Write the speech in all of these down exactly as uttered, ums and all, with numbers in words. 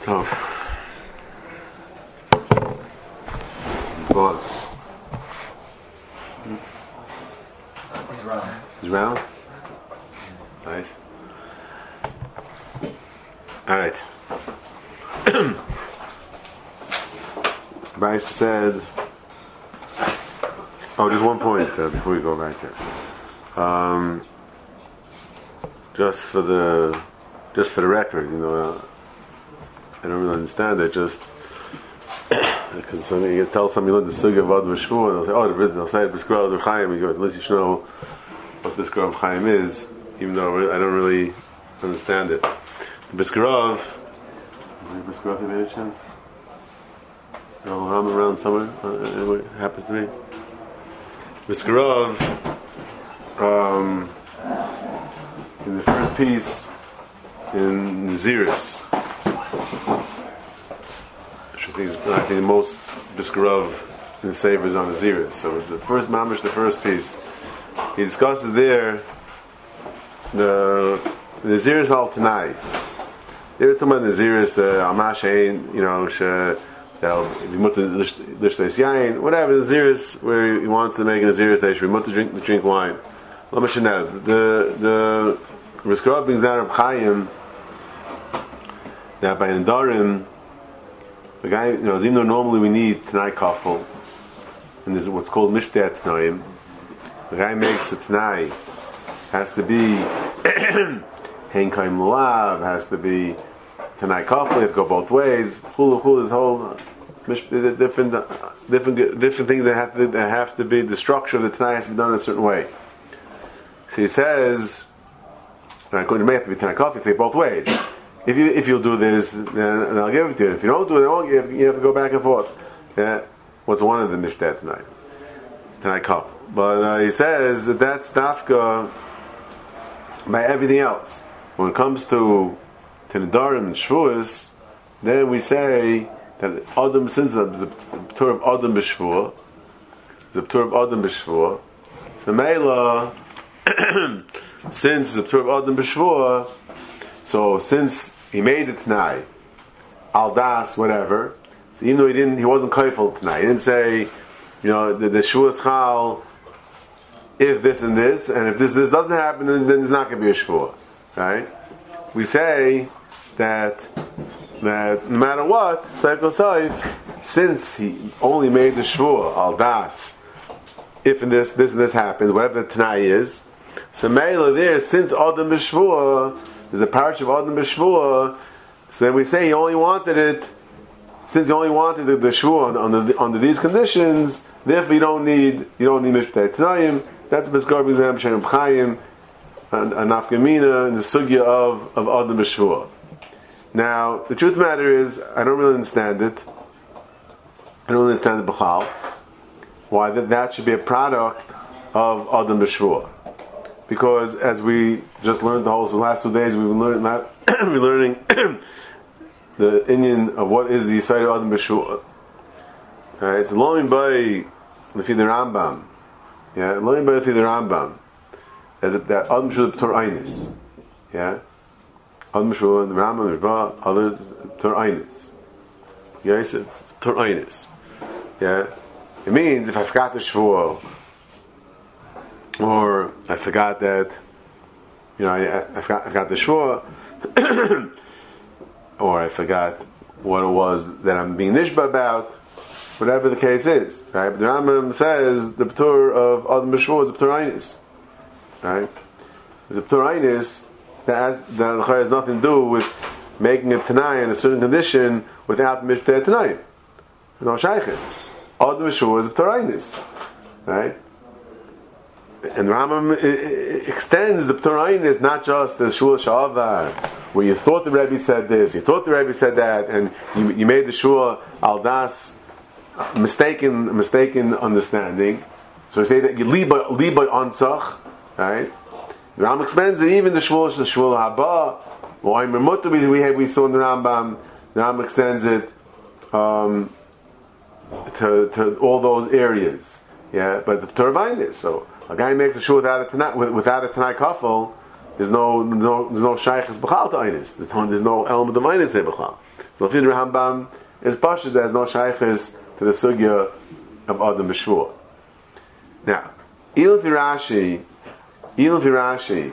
Oh. Pause. He's round. He's round? Nice. Alright. Bryce said, oh, just one point uh, before we go back there. Um, just for the, just for the record, you know, uh, I don't really understand it. Just because somebody you tell somebody you learn the sugya of Adam Shvur, and they'll say, oh, the they'll say B'skar of Chaim. You go, at least you should know what B'skar of Chaim is, even though I don't really understand it. B'skar, is there B'skar in any chance? No, I'm around somewhere. Uh, anyway, it happens to me. B'skar, um, in the first piece in Naziris, which I think is I think the most B'skar in the Sefer is on Naziris. So the first mamish, the first piece, he discusses there the Naziris al Tanai. There's some Naziris Amash Ein, you know, whatever Naziris where he wants to make a Naziris they should be to drink to drink wine. The the B'skar brings down Reb Chaim that by Nedarim, the guy, you know, even though normally we need Tanai Kafel, and there's what's called Mishpeh Tanaim, the guy makes a Tanai, has to be Hein Kaim Lav, has to be Tanai Kafel, you have to go both ways. Hulu Hulu, this whole different, different, different things that have to that have to be. The structure of the Tanai has to be done in a certain way. So he says, according to me, have to be Tanai Kafel, you have to take both ways. If you if you'll do this, then I'll give it to you. If you don't do it, I won't give. You have to go back and forth. Yeah, what's one of the Mishpeh tonight? Tanai Kafel. But uh, he says that that's dafka by everything else. When it comes to to Nedarim and Shvuos, then we say that Adam, since the P'tur of Adam b'Shvuah, the P'tur of Adam b'Shvuah, so Meila, since the P'tur of Adam b'Shvuah, so since he made it tonight, al das, whatever, so even though he didn't, he wasn't kaifel tonight, he didn't say, you know, the, the Shvuos chal, if this and this, and if this this doesn't happen, then, then there's not going to be a Shvuah, right? We say that that no matter what, Saif Saif, since he only made the Shvuah, al das, if and this, this and this happens, whatever the Tanai is, so Meila there, since Adam b'Shvuah, there's a parish of Adam b'Shvuah, so then we say he only wanted it, since he only wanted the, the Shvuah under, under these conditions, therefore you don't need, you don't need Mishpeh Tanayim. That's B'skar b'Zem Shem Chaim, and Nafkamina, and the Sugya of, of Adam b'Shvuah. Now, the truth of the matter is, I don't really understand it. I don't understand the B'chal. Why that, that should be a product of Adam b'Shvuah. Because as we just learned the whole the last two days, we've been learning that we're learning the Indian of what is the Yisrael of Adam b'Shvuah. Okay, it's Lomin by the Rambam. Yeah, Lomin by the Rambam. As it, that Adam b'Shvuah P'tur Einis. Yeah, Adam b'Shvuah, the Rambam, the Rebbe, others P'tur Einis. Yeah, it's P'tur Einis. Yeah, it means if I forgot the Shvuah, or I forgot that, you know, I, I, forgot, I forgot the Shvuah, or I forgot what it was that I'm being nishba about, whatever the case is, right? But the Rambam says the P'tur of Adam b'Shvuah is the P'tur Einis, right? The P'tur Einis that has, that has nothing to do with making a Tanai in a certain condition without Mishpeh Tanai. No shaykhis. Adam b'Shvuah is a P'tur Einis, right? And Rambam extends the P'tur Einis not just the Shul Sha'avar, where you thought the Rebbe said this, you thought the Rebbe said that, and you, you made the Shul al das mistaken, mistaken understanding. So we say that you leave by ansach, right? The Rambam extends that even the Shul the Shul Haba, or we we we saw in the Rambam, the Rambam extends it um, to to all those areas. Yeah, but the P'tur Einis, so. A guy makes a shul without a tanai, without a tanai kafel. There's no, no, there's no shaykhs b'chal to einis. There's no, there's no element of einis b'chal. So Lefid Rambam is Pashut that has no shaykhis to the sugya of Adam B'Shvua. Now, Ilfi Rashi, Ilfi Rashi,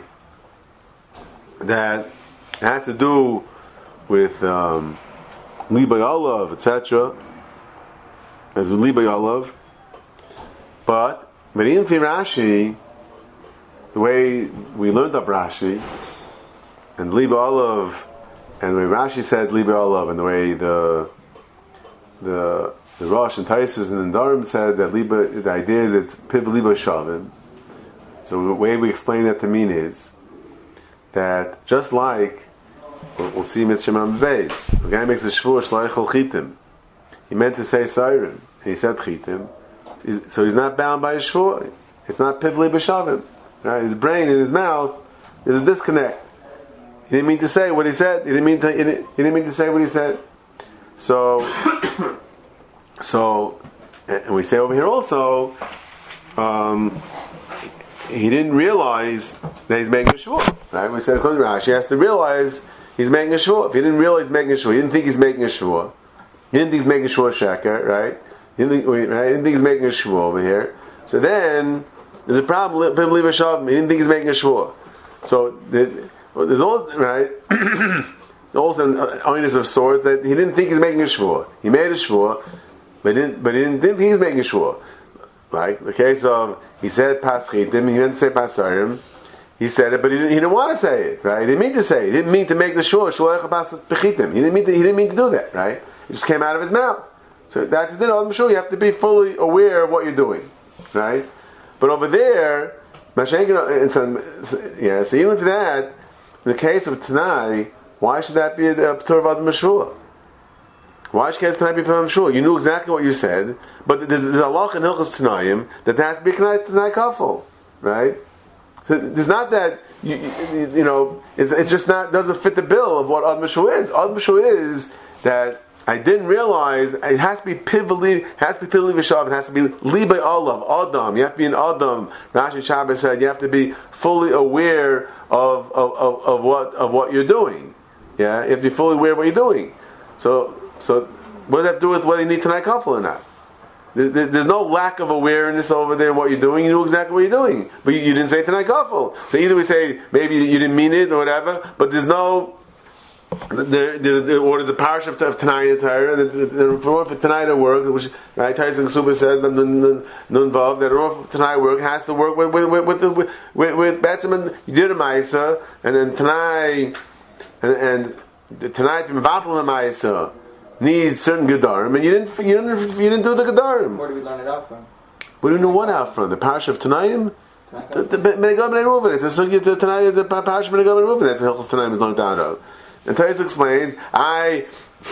that has to do with um, Libay Olav, et cetera, as with Libay Olav, but but Ilfi Rashi, the way we learned up Rashi, and Libay Olav, and the way Rashi says Libay Olav, and the way the the the Rosh and Taisus and the Darim said that Liba, the idea is it's Piv Liba Shavim. So the way we explain that to mean is that just like we'll, we'll see Mitzvah Beis, the guy makes a shvur shleichol chitim. He meant to say siren, and he said chitim. So he's not bound by a shvur. It's not Piv Liba Shavim. Right? His brain and his mouth is a disconnect. He didn't mean to say what he said. He didn't mean to. He didn't, he didn't mean to say what he said. So. So, and we say over here also, um, he didn't realize that he's making a shvur. Right? We said according to Rashi, he has to realize he's making a shvur. If he didn't realize he's making a shvur, he didn't think he's making a shvur. He didn't think he's making a shvur sheker, right? He didn't think, right? He didn't think he's making a shvur over here. So then there's a problem. He didn't think he's making a shvur. So there's all right. Also, an onus of sorts that he didn't think he's making a shvur. He made a shvur. But he didn't, but he didn't think he's making a shvur. Like the case of, he said paschitim, he didn't say pasarim. He said it, but he didn't, he didn't want to say it, right? He didn't mean to say it. He didn't mean to make the shvur, shvur pas pechitim. He didn't mean to, he didn't mean to do that, right? It just came out of his mouth. So that's it. I'm sure you have to be fully aware of what you're doing, right? But over there, yeah, so even for that, in the case of Tanai, why should that be a P'tur of Adam B'Shvua? Why should Tanai be P'tur B'Shvua? You knew exactly what you said, but there's, there's a loch in Hilchos Tanayim that has to be Tanai Kafel, right? So there's not that, you, you, you know, it's, it's just not, doesn't fit the bill of what Adam B'Shvua is. Adam B'Shvua is that I didn't realize it has to be pivali, has to be pivali v'shav, it has to be libay olav, adam. You have to be an adam. Rashi Shabbos said you have to be fully aware of of, of of what of what you're doing. Yeah, you have to be fully aware of what you're doing. So so what does that do with whether you need Tanai Kafel or not? There, there, there's no lack of awareness over there in what you're doing. You knew exactly what you're doing, but you, you didn't say Tanai Kafel. So either we say maybe you didn't mean it or whatever, but there's no. The, the, the orders a parish of, of Tanai and Torah, the, the, the reform for Tanai to work, which right, Tyson Suba says that no involved that reform for Tanai work has to work with with with with, the, with, with, with Batman. You did a Ma'isa, and then Tanai and, and the Tanai to Mevatel the Ma'isa needs certain Gedarim, and you didn't you didn't you didn't do the Gedarim. Where do we learn it out from? Where do we know what out from? The parish of Tanaim. The the Menegam and Reuven. It's the Tanai the parish of Menegam and Reuven. That's the Hilchos Tanaim is learned out of. And Tais explains, I,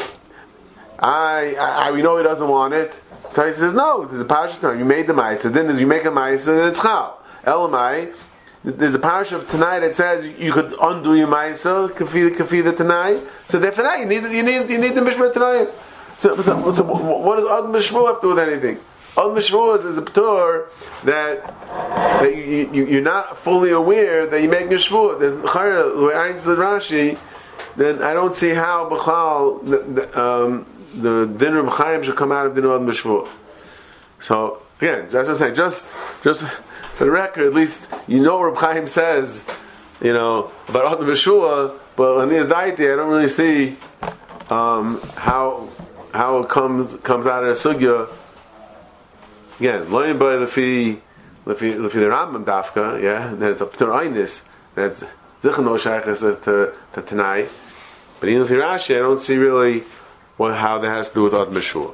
I, I, we know he doesn't want it. Tais says, no, there's a parish of Tanai. You made the Ma'isa, then you make a Ma'isa, then it's Chal. Elamai, there's a parish of Tanai that says you could undo your Ma'isa, Kafi, Kafi the Tanai. So therefore, you need, you need, you need the Mishmah Tanai. So, so, so what does Ad Mishmah have to do with anything? Ad Mishmah is, is a P'tur that, that you, you, you're not fully aware that you're making a Shvur. There's Chara, the way I said Rashi, then I don't see how B'chal the, the, um, the din of Chaim should come out of din of Adam B'Shvua. So again, that's what I'm saying. Just, just for the record, at least you know what Reb Chaim says, you know, about Adam B'Shvua. But on his deity, I don't really see um, how how it comes comes out of the sugya. Again, learning by the fi the fi the Rambam Dafka, yeah, then it's up to Einis. That's Zichon no shaykhs to to Tanai, but even if Rashi, I don't see really what how that has to do with Ad Mishua.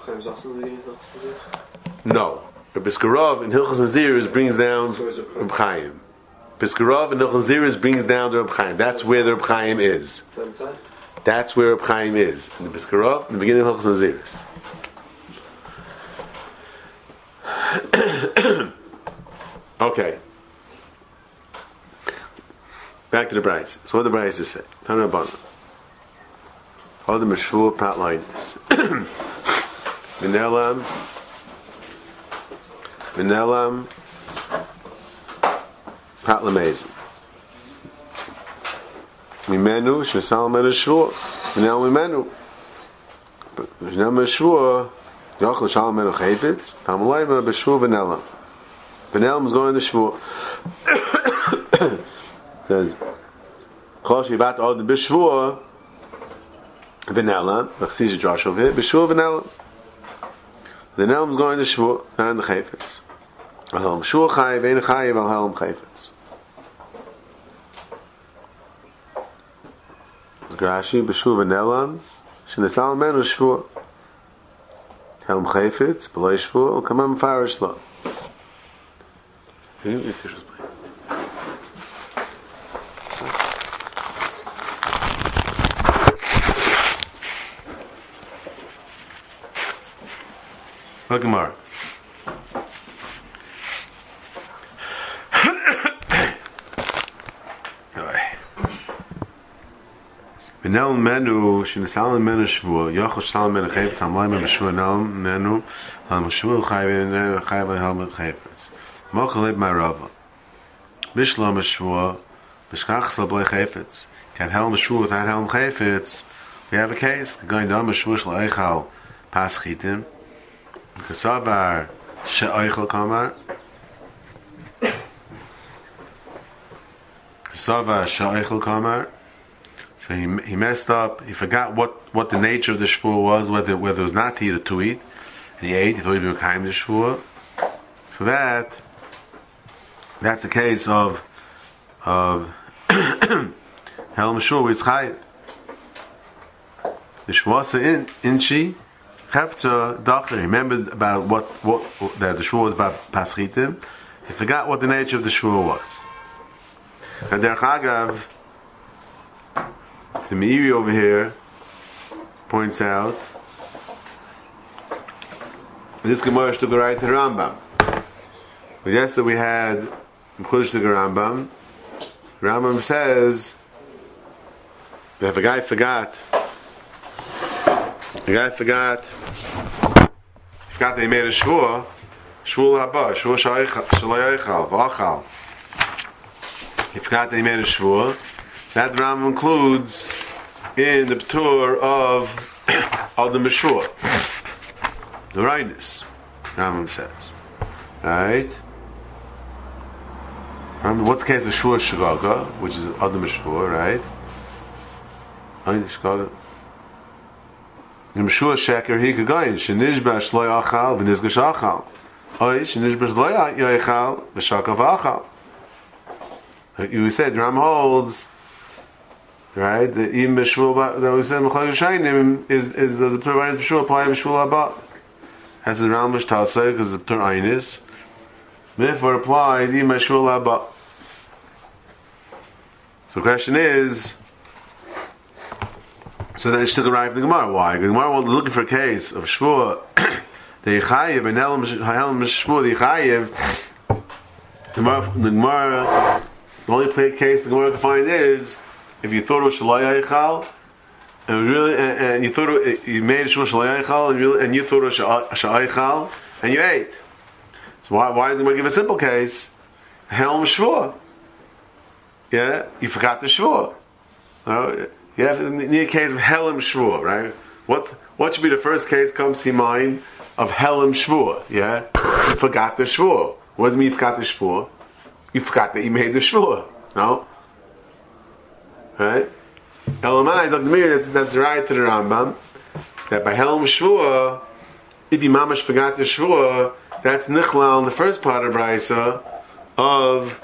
No, Reb Biskarov in Hilchos Naziris brings down Reb Chaim. Biskarov in Hilchos Naziris brings down the Reb Chaim. That's where the Reb Chaim is. That's where Reb Chaim is. In the Biskarov, in the beginning of Hilchos Naziris. Okay. Back to the Bryce. So what the Bryce say? Tana Bana. All the Meshvur Prat lines. Minelam. Minelam. Prat Lamezim. Mimenu Shesal Menu Shvur. Minel Mimenu. Shnema Shvua, Yochel Shalom Menu Chayfetz, Tamalayma B'Shvua V'Nelam. V'Nelam is going to Shvua. Says, Chol Shivat Od B'Shvua V'Nelam, V'Chsisha Josh over here, B'Shvua V'Nelam. The Nelam is going to Shvua, not in the Chayfetz. Al-Helm Shvua Chayiv, Ein Chayiv, Al-Helm Chayfetz. Rashi, B'Shvua V'Nelam, Sh'Nesal Menu Shvua. Helm Chayfetz, B'Loi Shvua, Al-Kamam Farish Lo. Can you get tissues, please? Look, Gemara. Benel menu sh'nesal menu shvua yochel sh'tal menu chayvetz hamay menu shvua nel menu ham shvua chayv chayv ham chayvetz mokelib ma'rava bishlam shvua b'shkach sal b'lei chayvetz can helm shvua without helm chayvetz. We have a case going down shvua sh'leichal pas chitim Kasavar she'oichel kamar. Kasavar she'oichel kamar. So he he messed up. He forgot what, what the nature of the shvua was, whether whether it was not to eat or to eat, and he ate. He thought he would become the shvua. So that that's a case of of helm shvua is chayv. The shvua in inchi. Chepta Dacher, he remembered about what, what, what that the shvua was about paschitim. He forgot what the nature of the shvua was. And Derech Agav, the Meiri over here points out this Gemara took the right to the Rambam. But yesterday we had Chush to the Rambam. Rambam says that if a guy forgot, the guy forgot. Forgot that he made a shvua. Shvua haba, shvua shalayachal, v'achal. He forgot that he made a shvua. That Rambam includes in the P'tur of of the Meshua, the rightness. Rambam says, right? Remember, what's the case of shvua shagaga, which is of the Meshua, right? Shagaga. The Meshua Sheker he could go in Shenishba Shloy Achal V'Nizgash Achal Oy Shenishba Shloy Achal V'Shakav Achal. You said Ram holds right the Im Meshua that we said Mechal Yishayim is is does the P'tur Meshua apply Meshua Abba? Has the Ram Mishtasei because the P'tur Einis therefore applies Im Meshua Abba. So the question is. So then she took a right from the Gemara. Why? The Gemara was looking for a case of shvua, the yichayev and helm shvua the yichayev. The Gemara, the only case the Gemara can find is if you thought it was shalai yichal, and really, and, and you thought it, you made shvua shalai yichal, and, really, and you thought it was shalai yichal, and you ate. So why? Why is the Gemara give a simple case? Helm shvua. Yeah, you forgot the shvua. No? You have to need a case of Helam Shvua, right? What what should be the first case comes to mind of Helam Shvua? Yeah, you forgot the Shvua. What does it mean you forgot the Shvua? You forgot that you made the Shvua. No, right? Elamai is that's that's right to the Rambam that by Helam Shvua, if you mamash forgot the Shvua, that's Nichlal in the first part of Brisa of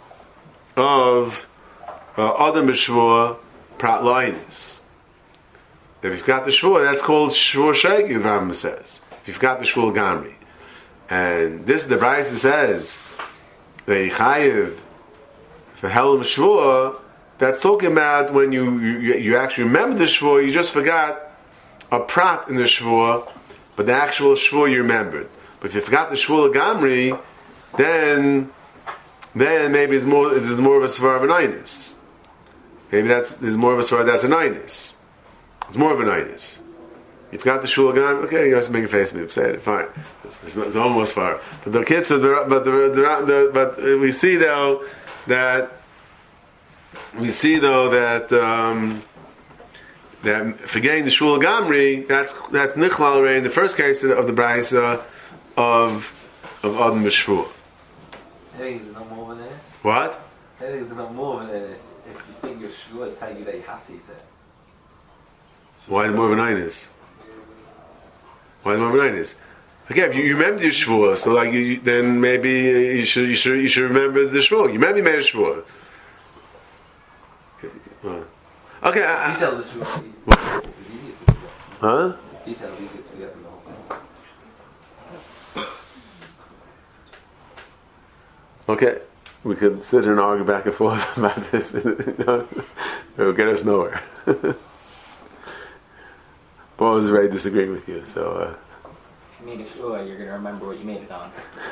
of uh, Adam Shvua. Prat Linus. If you've got the shvua, that's called shvua shegi, the Rambam says. If you've got the shvua gamri. And this, the Brisa says, the yichayev, for helam shvua, that's talking about when you, you you actually remember the shvua, you just forgot a prat in the shvua, but the actual shvua you remembered. But if you forgot the shvua gamri, then then maybe it's more it's more of a svar of an einus. Maybe that's there's more of a svar that's an einus. It's more of an einus. You forgot the shul again. Okay, you have to make a face at me. Say it. Fine. It's, it's, not, it's almost far. But the kids, but the, the, the, the, but we see though that we see though that um, that forgetting the shul gamri, that's that's nichlal already in the first case of the brisa of of adam b'shvua. I think it's not more than this. What? I think it's not more than this. If you think your shvua is telling you that you have to eat it. Why the more of an is? Why the more of an is? Again, if you, you remember your shvua, so like you, then maybe you should you should you should remember the shvua. You remember you made a shvua. Okay. I, Details is shvua. It's easier to forget. Huh? Details is easier to forget than the whole thing. Okay, we could sit here and argue back and forth about this. It will get us nowhere. Paul was very disagreeing with you, so. Uh, If you made a shua, you're going to remember what you made it on.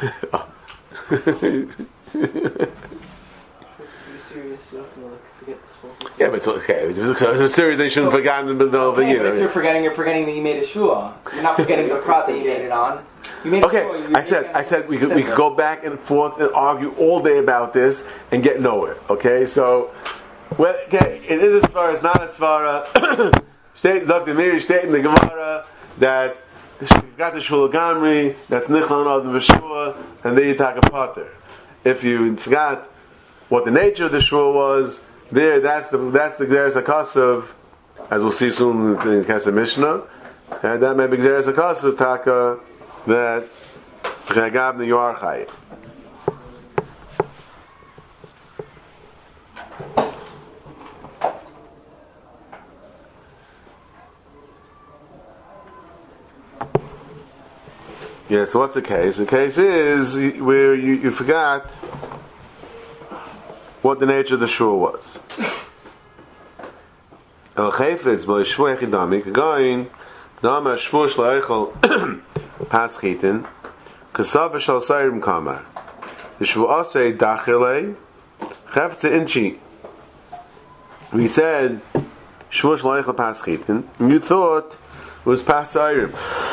Be serious, you're not gonna like forget this one. yeah, but it's okay. If it's, if it's serious, they shouldn't have forgotten the middle of the Okay, year. but if you're forgetting, you're forgetting that you made a shua. You're not forgetting the prop that you made it on. You made a Okay, shua. You I said, I said we could we could go back and forth and argue all day about this and get nowhere. Okay, so well, okay, it is as far as not as far. Uh, state Zok Demir, state in the Gemara that you've got the Shul Gamri, that's Nichlan Adam V'Shua, and then you take a potter. If you forgot what the nature of the shul was, there that's the that's the Gzeres HaKasav, as we'll see soon in the Kesef Mishnah, and that may be Gzeres HaKasav Taka that Chagab the Yuarchai. Yeah, so what's the case? The case is where you, you forgot what the nature of the shul was. El Chayfetz by Shvua Echidami Kagoin Dama Shvua Shleichel Pas Chitin Kasav Shal Sayrim Kamar the Shvua Asay Dachile Chayfetz Inchi. We said Shvua Shleichel Pas Chitin, and you thought it was Pas Sayrim.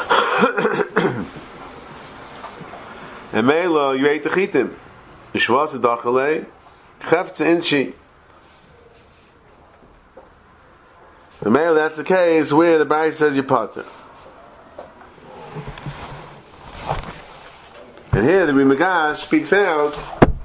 And Mela, you ate the chitim. Yishwas dachale, chefts inchi. And Mela, that's the case where the Bride says you potter. And here the Rimagash speaks out.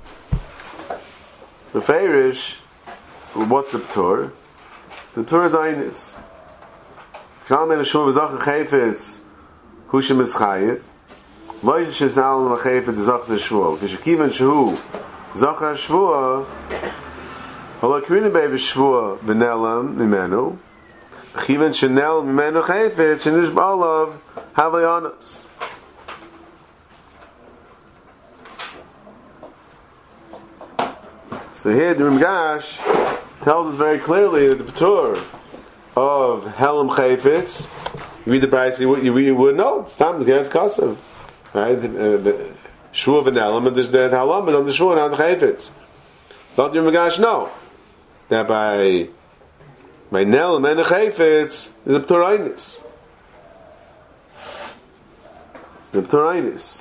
The Feirish, what's the P'tor? The P'tor is Einis. Shalom Shuv Zach Chayfetz Hushim Eschayev. Loish Shizal Machayfet Zach Shvua. Kishikivan Shahu Zach Shvua. Halakrina Baby Shvua Benelam Mimenu. Kivan Chanel Mimenu Chayfet Shinish Balav Havayanas. So here the Rimgash tells us very clearly that the P'tur of Helam Chayfetz, you read the price, you, you, you would know. It's time to get us Kasav. Right? The Shua of an element, the Halam is on the Shua and on the Chayfetz. Don't the Rimgash know that by by Nelam and the Chayfetz is a P'turainis. The P'turainis.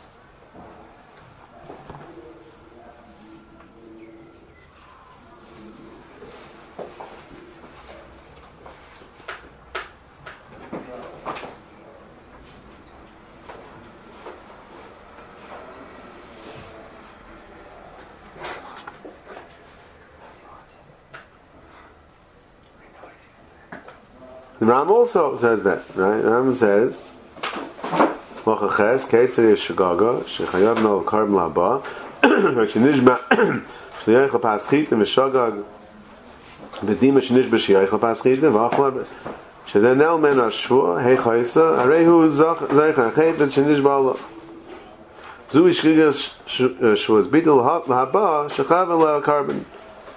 The Ram also says that, right? The Ram says, "Lochaches keitzer yeshagaga shechayav no karb laba shenishba shliyach paschit v'shagag v'dima shenish b'shiyach paschit v'achla shezenel men ashvua hey chayisa arehu zach zaycha chayvet shenish ba'ala zu ishkigas shvus bidul haba shechav la carbon."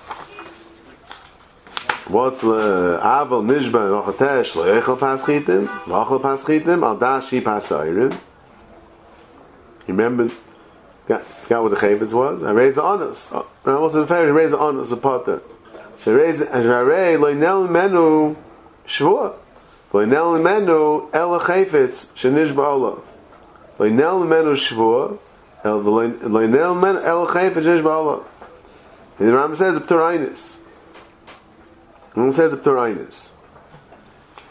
What's the aval nishba nochatesh loechel paschitim loechel paschitim al dashi pasayrim? You remember? Got, got what the chayvitz was? I raised the onus. I almost in fact, I raised the onus of potter. She raised and Rarei loinel menu shvua loinel menu el chayvitz shenish ba'olah loinel menu shvua el loinel menu el chayvitz shenish ba'olah. And the Ram says the P'turainis. It says the P'turainis.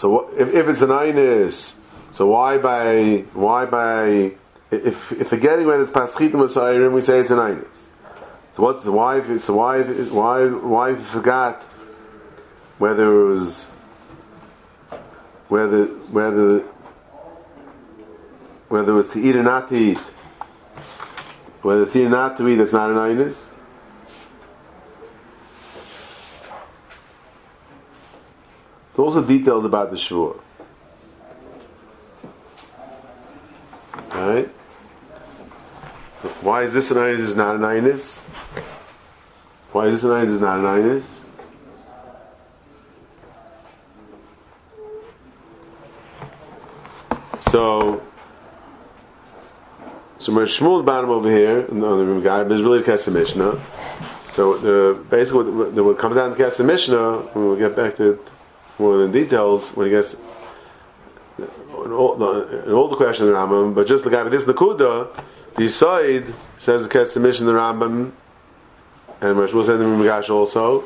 so if, if it's an Einis, so why by why by if if forgetting whether it's Paschitim or Sairim, we say it's an Einis. So what's the why? If, so why if, why why if you forgot whether it was whether whether whether it was to eat or not to eat, whether it's to eat or not to eat, that's not an Einis. There's also details about the Shvuah. Alright? Why is this an Einis? This is not an Einis? Why is this an Einis? This is not an Einis? So, so we're Shmuel bottom over here, on the guy, but it's really the Kesef Mishnah. So, the, basically, what, what comes out in the Kesef Mishnah, when we get back to it more than details, when he gets in all the, in all the questions of the Rambam, but just the guy with this Nakuda, the side says the Kesef Mishnah the Rambam, and Shmuel said the Migash also,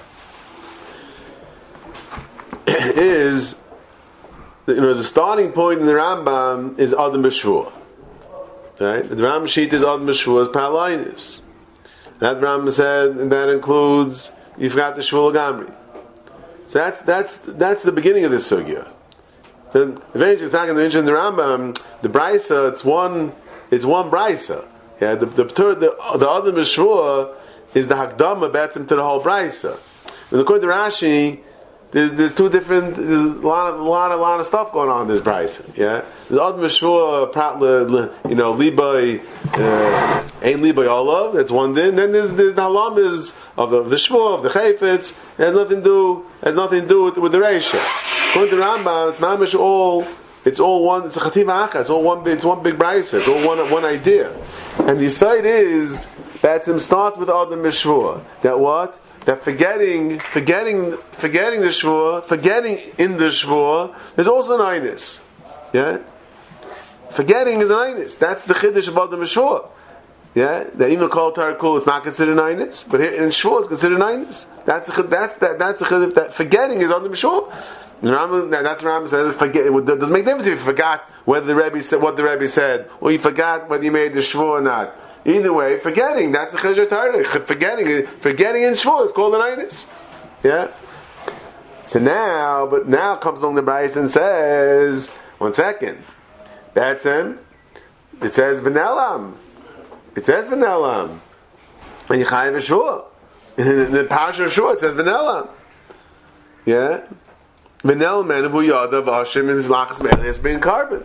is, you know, the starting point in the Rambam is Adam B'Shvuah. Right? The Rambam sheet is Adam B'Shvuah is Paralinus. That Rambam said, and that includes, you forgot the Shvuah Gamri. So that's that's that's the beginning of this sugya. Then eventually, talking to the Rambam, the brisa, it's one, it's one brisa. Yeah, the the the, the Adam B'Shvuah is the Hakdama betzim to the whole brisa. When according to Rashi, there's there's two different, there's a lot of a lot of lot of stuff going on in this brisa. Yeah, the Adam B'Shvuah, prat, you know, libay, ain't libay olav. That's one din. Then there's there's the halamas of the, of the shvuah, of the chayfetz. It has nothing to do has nothing to do with, with the reisha. According to Rambam, it's mamish all. It's all one. It's a chativa acha. It's all one. It's one big brisa. It's all one one idea. And the side is that it starts with Adam B'Shvuah. That what? That forgetting, forgetting, forgetting the shvuah, forgetting in the shvuah, there's also an einis. Yeah, forgetting is an einis. That's the chiddush about the shvuah. Yeah, that even called tarakul, it's not considered an einis, but here in shvuah it's considered an einis. That's the that's that that's the chiddush that forgetting is on the shvuah. That's what Rambam says. Forget. It doesn't make a difference if you forgot whether the Rebbe said what the Rebbe said, or you forgot whether you made the shvuah or not. Either way, forgetting, that's the Chesed Torah. Forgetting, forgetting in Shvuah is called an Einis. Yeah? So now, but now comes along the Bryce and says, one second. That's him. It says V'nelam. It says V'nelam. And you chayav Shvuah. In the Parasha of Shvuah, it says V'nelam. Yeah? V'nelam and Abu Yadav Hashem is Lachas Melias being carbon.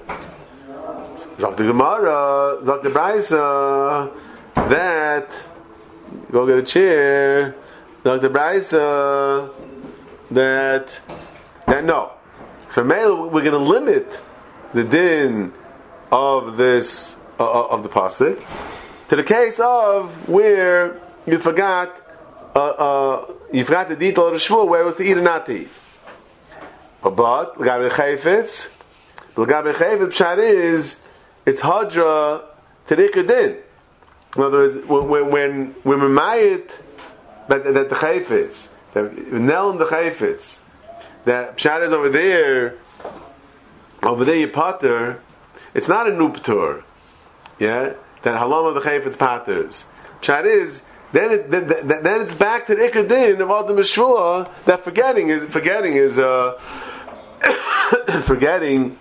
Zok the Gemara, Zok the Brisa, that, go get a chair, Zok the Brisa, that, that no. So we're going to limit the din of this, uh, of the pasuk, to the case of where you forgot, uh, uh, you forgot the detail of the shvuah, where it was to eat or not to eat. But, L'gabe Chayfetz, L'gabe Chayfetz, Pshat is, it's hadra to the din. In other words, when when when we mayit that that the chayfetz, that nel the chayfetz, that pshat is over there, over there you pater. It's not a new patur, yeah. That halam of the chayfetz paters. Pshat is then it, then, then it's back to the ikar din of Adam B'Shvuah. That forgetting is forgetting is uh, forgetting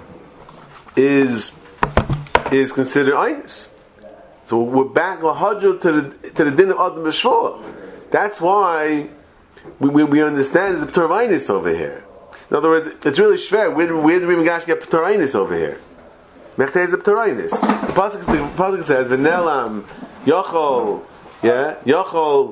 is. is considered einis. So we're back lahadra to the to the din of Adam B'Shvuah. That's why we, we, we understand there's a P'tur einis over here. In other words, it's really shver. Where, where do we even get P'tur einis over here? Mechtei is a P'tur einis. The pasuk the pasuk says v'nelam yochol yeah yochol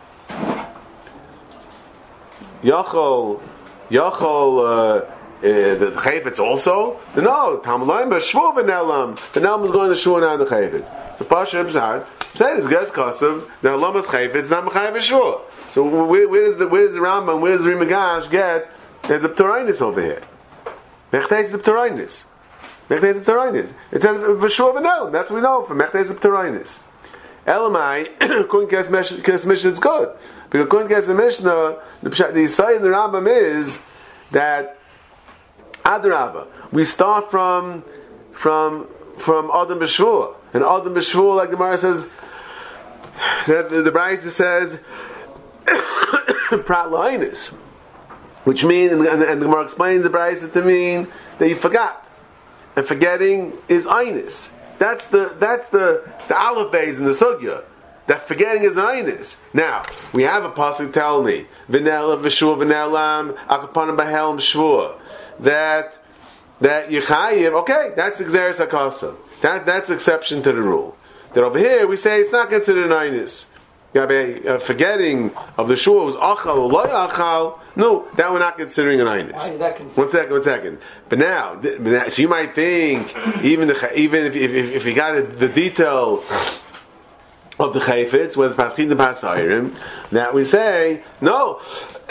yochol yochol. Uh, Uh, the chayfetz also? No, Talmud B'Shvuah v'nelam. V'nelam is going to shvuah now in the chayfetz. So Pasha B'Shad said it's ges kasav that Alamas chayfetz not mechayev shvuah. So where, where does the where does the Rambam, where does the Rimagash get? There's a p'torainis over here. Mechtei is a p'torainis. Mechtei is a p'torainis. It says B'Shvuah v'nelam. That's what we know from Mechtei is a p'torainis. Elamai, according to Kesef Mishnah, it's good. Because according to Kesef Mishnah, the the Yisai in the Rambam is that Adrabah. We start from from from Adam B'Shvua. And Adam B'Shvua, like the Gemara says, that the, the Brisa says, Prat La'inus. Which means, and, and, and the Gemara explains the Brisa to mean that you forgot. And forgetting is Einus. That's the that's the the Aleph Beis in the Sugya. That forgetting is an Einus. Now, we have a pasuk tell me, V'nela v'shua v'nelam, akapanim b'helm shvua. That that Yechayiv, okay, that's Xeris HaKasa. That that's exception to the rule. That over here we say it's not considered an Einus. Uh, forgetting of the shua was achal or loy achal. No, that we're not considering an Einus. Why is that considered? One second, one second. But now, th- but now so you might think, even the, even if, if if you got it, the detail of the chayfetz, whether it's paschid and pasayrim, that we say no.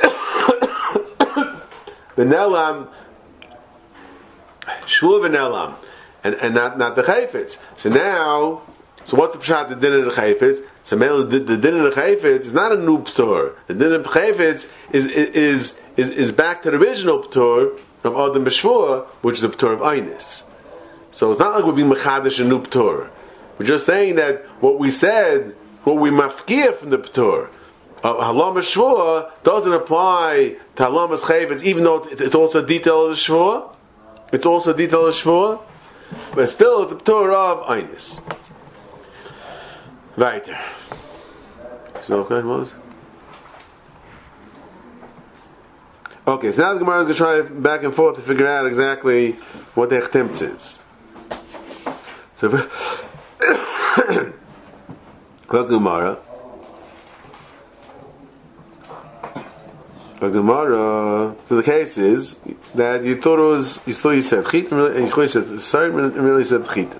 The nelam, shua v'nelam, and and not not the chayfetz. So now, so what's the pshat the din of the chayfetz? So the, the din of the chayfetz is not a new p'tor. The din of the chayfetz is is is is back to the original p'tor of Adam B'Shvua, which is a p'tor of Einus. So it's not like we're being mechadish a new p'tor. We're just saying that what we said, what we mafkir from the p'tor of Halam B'Shvua doesn't apply to Halam B'Chayfetz, even though it's, it's also a detail of the Shvua. It's also a detail of the Shvua, but still it's a p'tor of Einus. Weiter. So okay, what was? Okay, so now the Gemara is going to try back and forth to figure out exactly what the Echtemtz is. So, Look Gemara. Look Gemara. So the case is that you thought it was, you thought you said chit, and you thought you said sorry, and really said chit.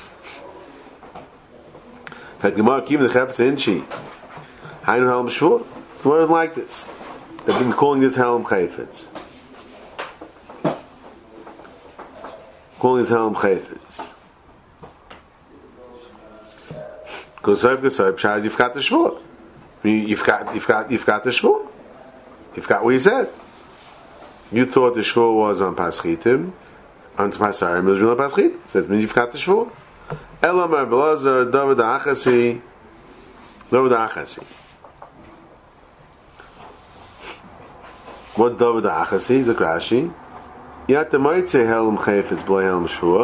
Had Gemara keeping the chafetz inchi. Hainu Helm Shvua. Gemara is like this. They've been calling this Helm Chayfetz. Calling this Helm Chayfetz. Because you've got the Shvua. You've got, you've got, you've got the Shvua. You've got what you said. You thought the Shvua was on Paschitim, on Pasarim, it was real Paschit. So it means you've got the Shvua. Elamar Belazar, David Achasi, David Achasi. What's David Achasi? Zakrashi. Yat the might say Helm Chayfetz B'lay Helm Shvua.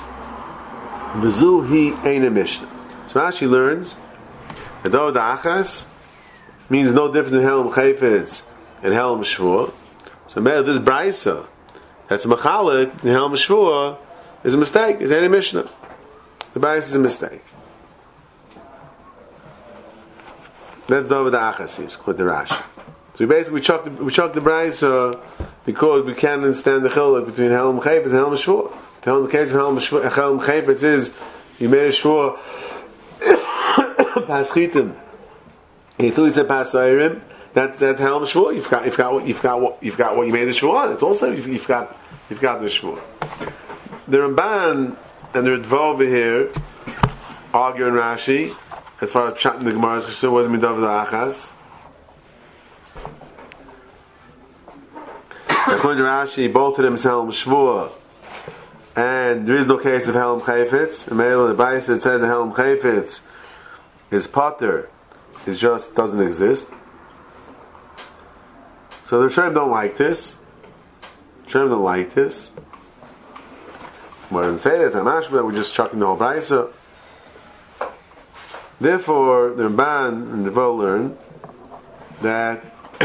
V'zu hi Eina Mishnah. So Rashi learns that David Achas means no different than Helm Chayfetz and Helm Shvua. So this Brisa that's Machalik and Helm Shvua is a mistake. It's Eina Mishnah. The bias is a mistake. That's David Achas, according to Rashi. So we basically chuck the we chuck the bias uh, because we can't understand the chiluk between Helm Chayfetz and Helm Shvua. The case of Helm Shvua, Helm Chayfetz is you made a Shvua Paschitim. He thought he said Pasayrim. That's that's Helm Shvua. You've got you've got you've got what you've got what you made a Shvua on. It's also you've, you've got you've got the Shvua. The Ramban and the Ritva over here argue in Rashi as far as Pshat in the Gemara's Chesed was Midav Achas. According to Rashi, both of them is Helm Shvua, and there is no case of Helm Chayfetz. And maybe the Bible that says that Helm Chayfetz is Potter, is just doesn't exist. So the Rishonim don't like this. The Rishonim don't like this. More than say this, I'm not sure that we're just chucking the whole Brisa. Therefore, the Ramban and the Ritva learn that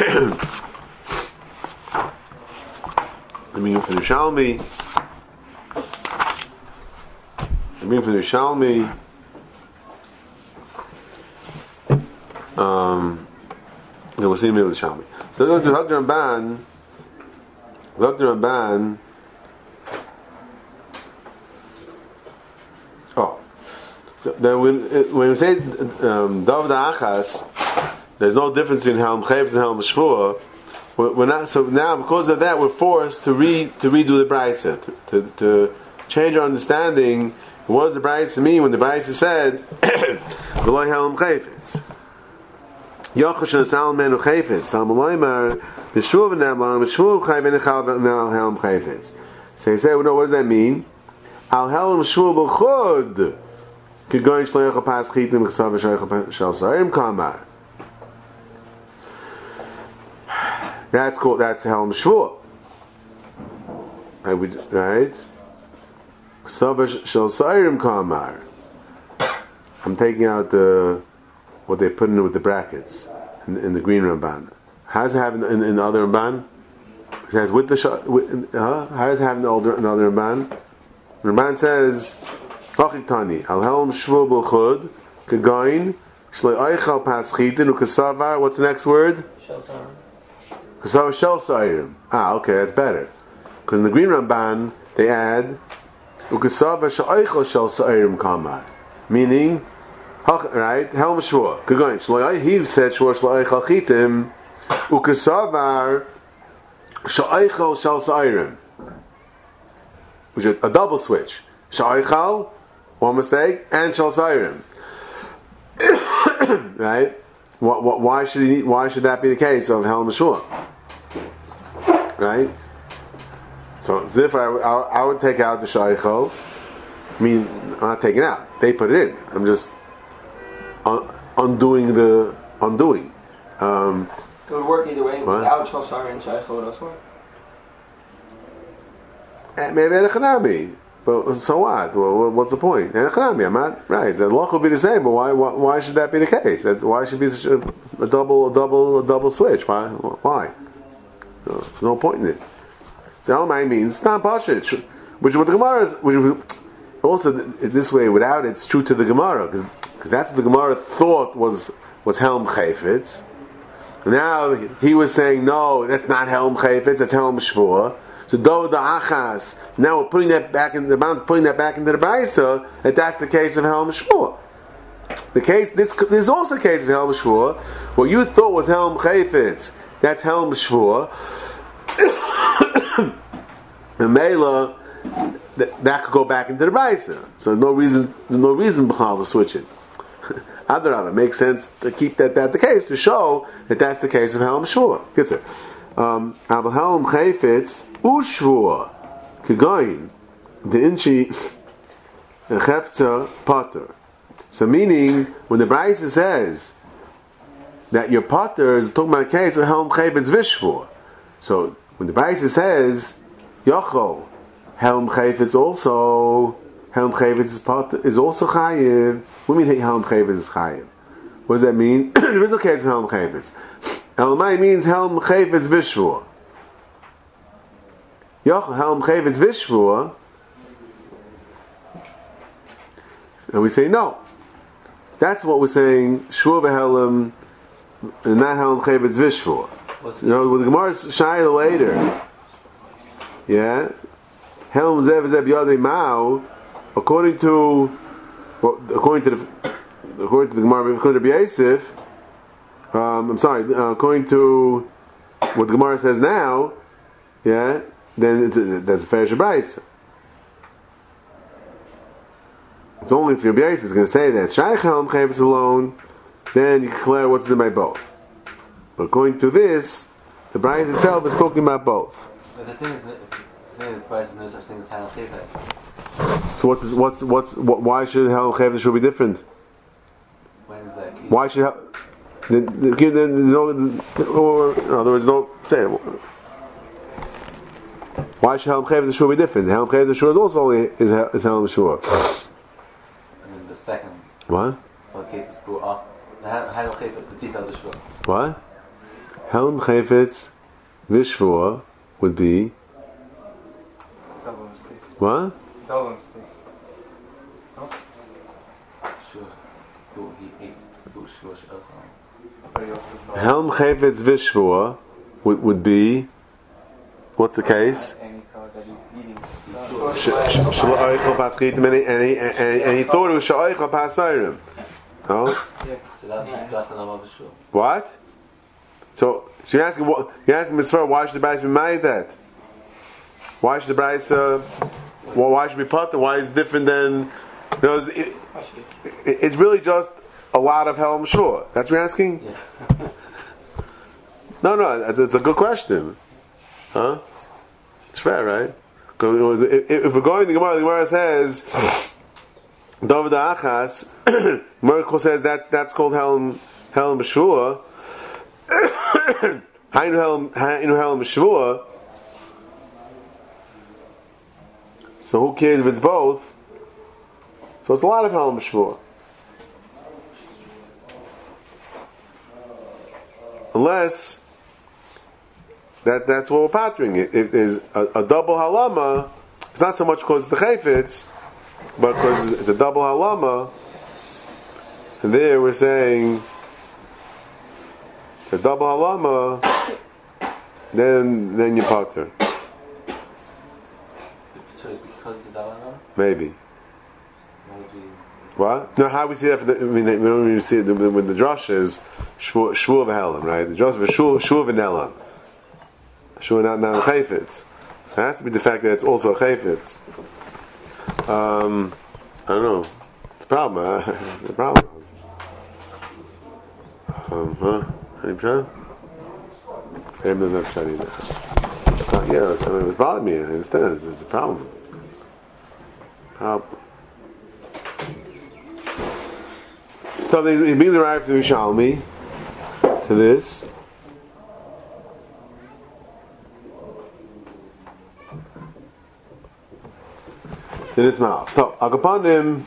let me go for the Shalmi. Let me go for the Shalmi. Um, no, we'll see me with the Shalmi. So look, the Ramban, look, the Ramban. Oh, so then when when we say um, David Achas, there's no difference between Helm Chayfetz and Helm Shvua. We're not so now because of that we're forced to read to redo the Brisa to, to to change our understanding. What does the Brisa mean when the Brisa said V'lo Helm Chayfetz? Yochash and Salman Chayfetz. Salman Loymar the Shvuv Namlam the Shvuv Chayven Chal Helm Chayfetz. So you say, well, no, what does that mean? Al Helm Shvua B'chud K'goyin Shloich Pas Chitim K'sav Shloich Shel Sarim Kamar. That's called, that's Helm Shvua. I would, right? K'sav Shel Sarim Kamar. I'm taking out the what they put in with the brackets in, in the green Ramban. How does it have in, in, in the other Ramban? It says with the with, uh, how does it have in the older in the other Ramban? Ramban says, "Chachitani al helm shvul b'chud kagayin shloi oichal paschitin ukasavar." What's the next word? Kasavar shel sa'irim. Ah, okay, that's better. Because in the green Ramban they add ukasavar she'oichal shel sa'irim kamar, meaning. Right? Helm shvua. Kagayin shloi. He said shvua shloi oichal chitim ukasavar she'oichal shel sa'irim. Which is a double switch. Sha'aychal, one mistake, and Shal Sayrim. Right? What, what, why should he? Why should that be the case of Helm Shua? Right? So, if I, I, I would take out the Sha'aychal. I mean, I'm not taking it out. They put it in. I'm just un- undoing the undoing. Um, it would work either way. What? Without Shal Sayrim and Sha'aychal would also work. Maybe Enechanami, but so what? Well, what's the point? Enechanami, I'm not right. The law will be the same, but why? Why, why should that be the case? That, why should it be such a, a double, a double, a double switch? Why? Why? No, there's no point in it. So Almai means not pashit, which is what the Gemara is. Which also this way, without it, it's true to the Gemara because that's what the Gemara thought was was Helm Chayfetz. Now he was saying no, that's not Helm Chayfetz, that's Helm Shvua. So do the achas. Now we're putting that back in the bounds, putting that back into the brayso. That that's the case of Helm Shvua. The case this, this is also a case of Helm Shvua. What you thought was Helm Chayfetz, that's Helm Shvua. And Mela, that, that could go back into the brayso. So no reason, no reason behind to switch it. Adarabah, it makes sense to keep that that the case to show that that's the case of Helm Shvua. Gets it. Um, aber Helm Chayfetz ushvua kegoyin the inchi chefza potter. So meaning when the Brayso says that your potter is talking about a case of Helm Chayfetz vishvua. So when the Brayso says yochol Helm Chayfetz also Helm Chayfetz is potter is also chayiv. What do you mean Helm Chayfetz is chayiv? What does that mean? There is a case of Helm Chayfetz. Helmai means Helm Chayfetz Vishvua. Yoch Helm Chayfetz Vishvua. And we say no. That's what we're saying. Shvua v'Helm, and not Helm Chayfetz Vishvua. You know, with the Gemara's Shayla later. Yeah. Helm Zev Zeb Yadei Mao. According to, well, according to the, according to the Gemara, according to Rabbi Yosef. Um, I'm sorry. Uh, according to what the Gemara says now, yeah, then it's a, that's a fair Shabbos. It's only if Rabbi Yosef is going to say that Shaykh Helm Chayfetz alone, then you can declare what's in by both. But according to this, the Brayso itself is talking about both. But the thing is, the thing is, there's no such thing as Helm Chayfetz. So what's what's what's what, why should Helm Chayfetz should be different? When is that? Why should Helm The, the, the, the, no, or, no, there was no. Why should Helm Chayfetz Shua be different? Helm Chayfetz Shua is also only is, is Helm Shua. And then the second. What? What cases go off? The Helm Chayfetz, the detail of the Shua. What? Helm Chayfetz Vishvua would be. Double mistake. What? Double mistake. Shua. Do he ate. Do Shua Shua. Helm Chayfetz Vishvua would, would be. What's the case? Any card that he's eating. Sha'oichel pas chitim, and he and he thought it was sha'oichel pas sayrim. Oh. So that's just the number of the Shua. What? So, so you're asking what? You're asking Mitzvah, why should the Brayso be made that? Why should the Brayso? Well, why should it be potter? Why is it different than? You know, it, it, it's really just a lot of Helm Shua. That's what you're asking? Yeah. No, no, it's, it's a good question. Huh? It's fair, right? If, if we're going to the Gemara, the Gemara says, David Achas, Merkel says that's that's called Helm Helm B'Shvua. Hainu Helm Hainu Helm B'Shvua. So who cares if it's both? So it's a lot of Helm B'Shvua. Unless that that's what we're pattering it. If there's a, a double halama, it's not so much because it's the chayfetz, but because it's a double halama. And there we're saying the double halama, then then you patter. So it's because the Dalana? Maybe. Maybe. What? No, how we see that? For the, I mean, we don't even see it when the drush is shvu of helam, right? The drush is shvu shvu of nelam. Shvu not not chayfetz. So it has to be the fact that it's also a chayfetz. Um, I don't know. It's a problem. Uh, it's a problem. Um, huh? Any pshat? Maybe doesn't have pshat either. Uh, yeah, it's, I mean, it was bothering me. I understand. It's, it's a problem. Problem. So he brings a raya from Yerushalmi to this. To this mouth. So, Akapandim.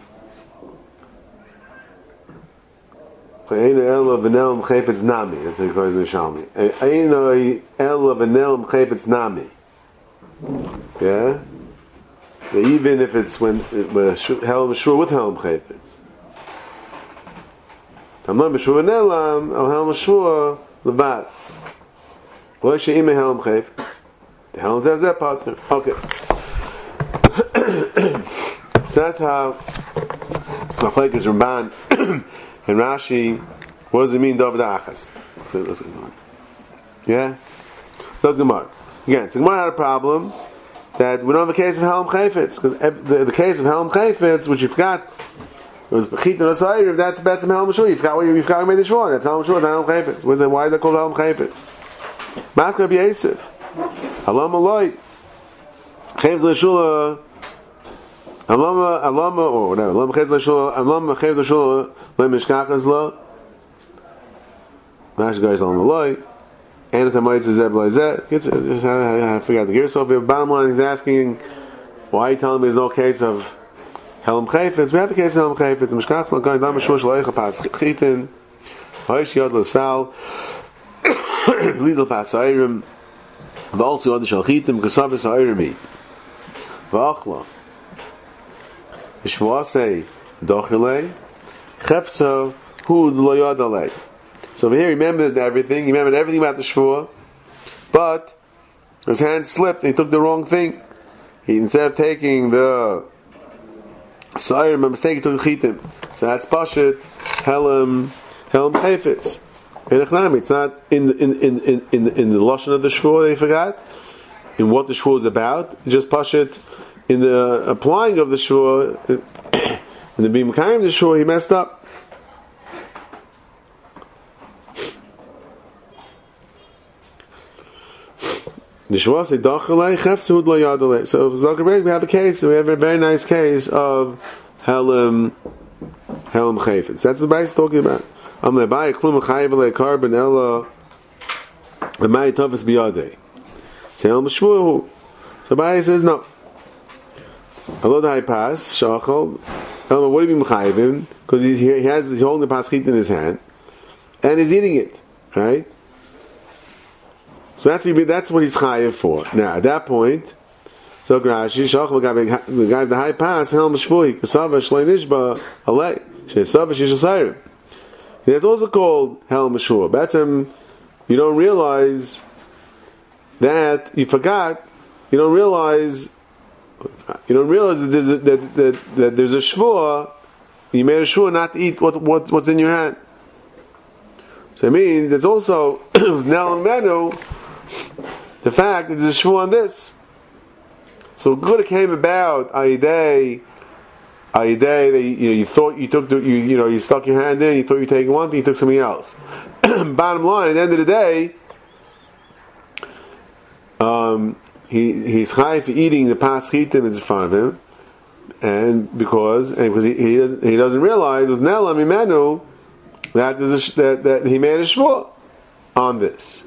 Eino ela v'nelem chaypetz nami. That's what he calls Yerushalmi. Eino ela v'nelem chaypetz nami. Yeah? But even if it's when when helm shur with helm chaypetz. Tamam b'shur v'nelam al helm shur levad. Lo she'ime helm chaypetz. The helm zev zev partner. Okay. So that's how Machlekes Ramban and Rashi. What does it mean, David Achas? So let's go on. Yeah? So Gemara. Again, so Gemara had a problem that we don't have a case of Helm Chayfetz. Because the, the case of Helm Chayfetz, which you forgot, it was Bechit and Asayir, if that's Betzim Helm Shul, you forgot what you, you forgot what you made the Shul. That's Helm Shul, that's Helm Chayfetz. Why is that called Helm Chayfetz? Maskar B'Yesif. Halam Aloy. Chayv L'Shula. Alama, alama, or whatever. Alama chayv l'shul, alama chayv l'shul, le'mishkachas lo. Rashi goes alama loy. And the mitzvah zeb loy zeh. I forgot the gear. So, the bottom line, he's asking, why are you telling me there's no case of Helm Chayfetz? We have a case of Helm Chayfetz. Mishkachas lo going down b'shmush lo'echa pas chitin. Hoish yod lo sal. Lidl pas ha'ayrim. V'alsu yod shal chitim. Kasavis ha'ayrimi. V'achla. Shvuasei dochilei chefzo hu lo yadalei. So over here, he remembered everything. He remembered everything about the shvua, but his hand slipped and he took the wrong thing. He instead of taking the sayir, by mistake he took the chitim. So that's pashit helm helm chayfetz. It's not in the, in in in in the, in the lashon of the shvua that he forgot. In what the shvua is about, just pashit. In the applying of the shvua, in the being kind of the shvua, he messed up. The shvua say dachalei chefzud lo yadalei. So Zakarek, we have a case. We have a very nice case of helm helm chayfetz. That's the Bryce talking about. Am lebai klum chayav le carbon ella lemay tavas biyadei. Say helm shvua. So Bryce says no. Hello, the high pass, shachal. What do you mean chayvim? Because he, he has he's holding the paschit in his hand, and he's eating it, right? So that's that's what he's chayiv for. Now at that point, so Rashi shachal the guy the high pass helm shvui kasava shlei nishba alei sheisava sheisayrim. It's also called helm shvua. That's him. You don't realize that you forgot. You don't realize. You don't realize that there's a, that, that, that there's a shvua. You made a shvua not to eat what, what, what's in your hand. So I mean, there's also now in menu the fact that there's a shvua on this. So good it came about ayidei, ayidei that you, you know, you thought you took the, you you know you stuck your hand in, you thought you were taking one thing, you took something else. Bottom line, at the end of the day, um. he he's chayiv for eating the pas chitim in front of him, and because and because he, he doesn't he doesn't realize it was nela mimenu that there's a, that that he made a shvua on this.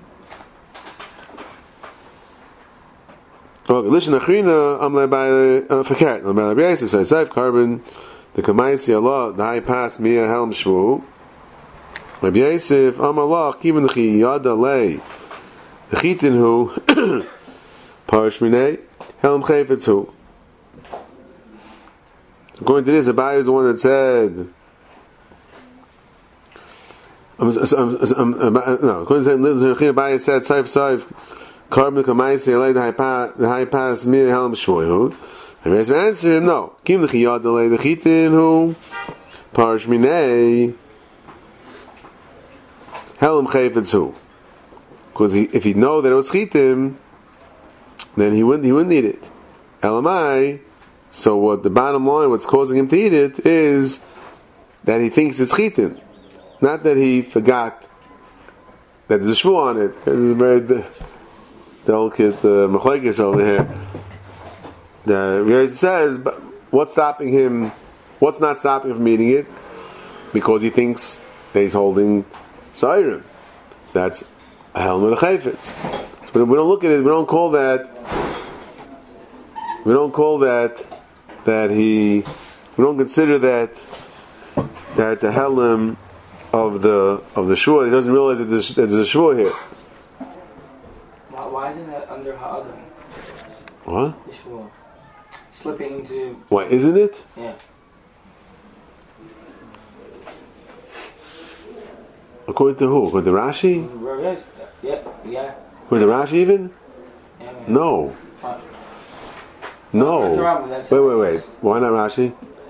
Okay, listen, achrina amle by fakert amle by Yosef says saif carbon the kamaisi Allah the high pass mia helm shvu. Rabbi Yosef amalach even the chiyada lay the chitin who parish minay helm chayfetz who. According to this, Abai is the one that said. Um, um, um, no, according to this, Abai said saif saif. Carbon kamaisi lay the high pass the high pass mia helm shvu. And Rabbi answer him no. Kim the chiyada lay the chitin who parish minay. Helam chayfetz who, because if he'd know that it was chitim, then he wouldn't he wouldn't eat it. Elamai. So what the bottom line, what's causing him to eat it, is that he thinks it's chitim, not that he forgot that there's a shvu on it. This is very de- delicate uh, machlekes over here. The Rebbe says, but what's stopping him? What's not stopping him from eating it? Because he thinks that he's holding Sairim. So that's a helmet of chayfetz. So we don't look at it, we don't call that we don't call that that he we don't consider that that it's a helm of the of the shua. He doesn't realize that there's, that there's a shua here. Why, why isn't that under ha'adam? What? The shua. Slipping into... Why isn't it? Yeah. According to who? According to Rashi? Yeah, yeah. According to Rashi even? Yeah, yeah. No. What? No. Wait, wait, wait, wait. Why not Rashi?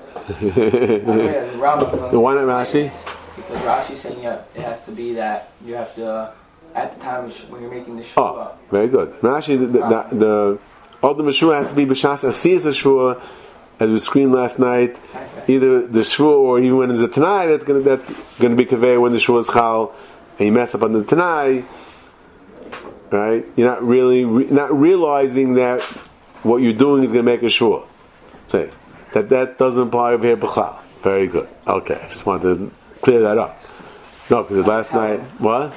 Why not Rashi? Because Rashi's saying yeah, it has to be that you have to, uh, at the time when you're making the shua. Oh, very good. Rashi, the, the, the, the all the Meshua has to be B'Shas Asiyas Shua, as we screamed last night. Either the Shua or even when it's a Tanai, that's going to that's going to be Kaveh when the Shua is Chal, and you mess up on the Tanai, right? You're not really re, not realizing that what you're doing is going to make a Shua. Say that that doesn't apply over here B'Chal. Very good. Okay, I just wanted to clear that up. No, because last night what?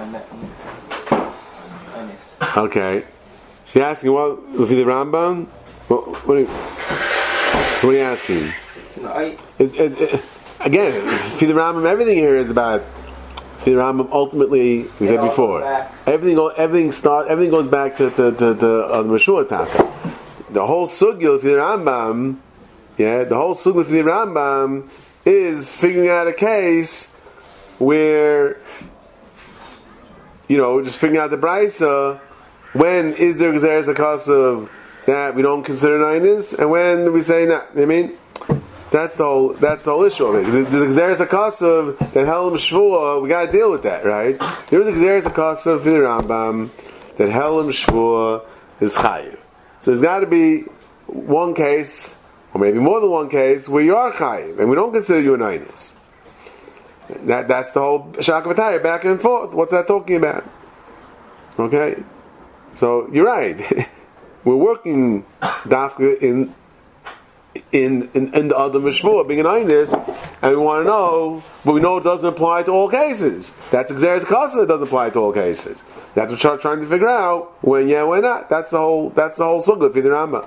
Okay. She's asking, well, if you're the Rambam, well, what are you, so what are you asking? It, it, it, again, if you're the Rambam, everything here is about, if you're the Rambam, ultimately, we said before, everything everything start, everything goes back to the to, to, uh, the Meshua Taka. The whole sugya, if you're the Rambam, yeah, the whole sugya, if you're the Rambam, is figuring out a case where, you know, just figuring out the Brisa. When is there Gezeres HaKasav that we don't consider Nainis, and when do we say not? I mean, that's the whole that's the whole issue of it. There's a Gezeres HaKasav that Helam Shvua, we got to deal with that, right? There's a Gezeres HaKasav for the Rambam that Helam Shvua is Chayiv. So there's got to be one case, or maybe more than one case, where you are Chayiv, and we don't consider you a Nainis. That that's the whole Shakavataya, back and forth. What's that talking about? Okay. So you're right. We're working dafka in in in, in the other mishvua being an aynis, and we want to know, but we know it doesn't apply to all cases. That's Gezeres HaKasav. It doesn't apply to all cases. That's what we're trying to figure out. When yeah, when not. That's the whole. That's the whole sugya for the Rambam.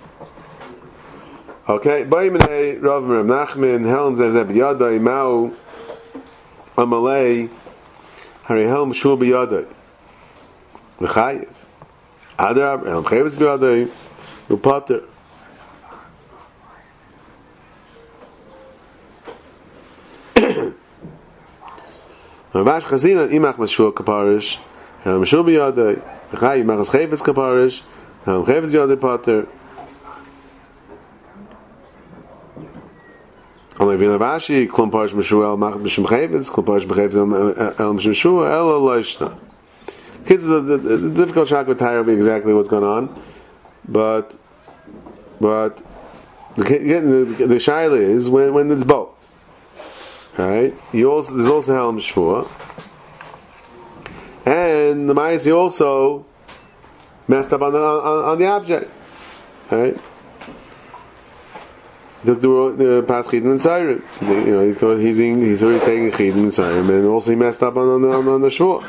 Okay. Ba'imnei Rav Rav Nachman Helm Zev Zev B'Yadai Mau Amalei Hari Helm Shul B'Yadai V'Chayiv. Adar, and Chavetz B'Yadai, Upater. Mamash Chazina Imach Mashua Kaparish, Helm Shul B'Yadai, V'Chayiv Machas Chavetz Kaparish, Helm Chavetz B'Yadai Pater. Only V'Lavashi, Klum Parish Mashua El Mach B'Shem Chavetz, Klum Parish B'Chavetz El Mashum Shua El Aloishna. Kids, the, the, the difficult shakla tire be exactly what's going on, but but the the, the shaila is when when it's both, right? You also there's also Helm Shvua, and the Ma'asi also messed up on the on, on the object. All right. Took the the past chidin and siren. You know, he thought he's in, he thought he's taking chidin and siren, and also he messed up on on the on, on the shvua.